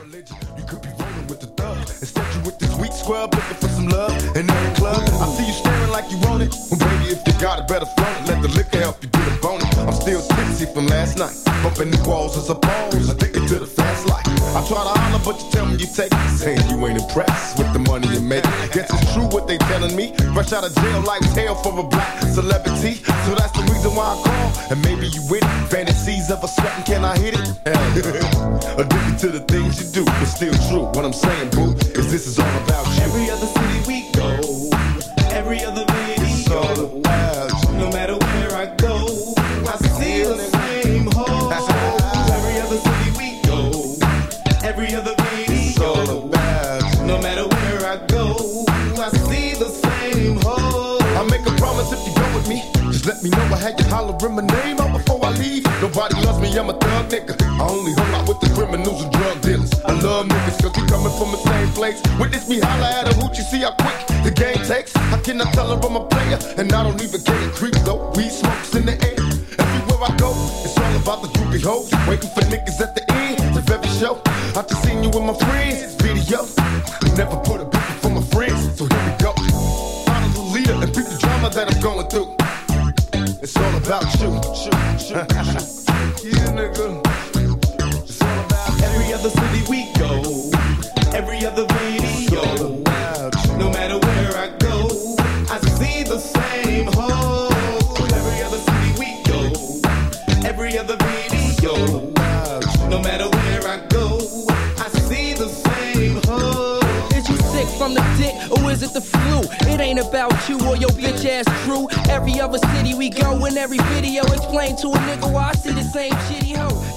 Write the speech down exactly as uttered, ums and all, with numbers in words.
religion. You could be rolling with the thug. Instead you with this weak scrub looking for some love in every club. I see you staring like you want it. Well, baby, if you got it, better flaunt it. Let the liquor help you get a bonus. I'm still tipsy from last night. Bumping the walls as a pose. Addicted to the fast life. I try to holler, but you tell me you take it. Saying you ain't impressed with the money you make. Guess it's true what they telling me. Fresh out of jail, life's hell for a black celebrity. So that's the reason why I call. And maybe you with it. Fantasies of a sweating, can I hit it? Addicted to the things you do, but still true. What I'm saying, boo, is this is all about you. Every other city we go, every other video, it's all about you. No matter where I go, I see the same hoes. Every other city we go, every other video, it's all about you. No matter where I go, I see the same hoes. I make a promise if you go with me, just let me know I had you hollering my name out before I leave. Nobody loves me, I'm a thug nigga. I only hung out with the criminals and drug dealers. I love niggas cause we coming from the same place. Witness me holla at a hoochie, see how quick the game takes. How can I tell her I'm a player and I don't even get it creep though. Weed smokes in the air, everywhere I go. It's all about the groupie hoes, waiting for niggas at the end of every show. I just seen you with my friends, video. Never put a picture for my friends, so here we go. Follow the leader and beat the drama that I'm going through. It's all about you. Yeah, nigga. It's all about every other city we go, every other video. No matter where I go, I see the same hoes. Every other city we go, every other video. No matter where I go, I see the same hoes. Is you sick from the dick or is it the flu? It ain't about you or your bitch ass crew. Every other city we go, in every video explain to a nigga why I see the same shitty hoe.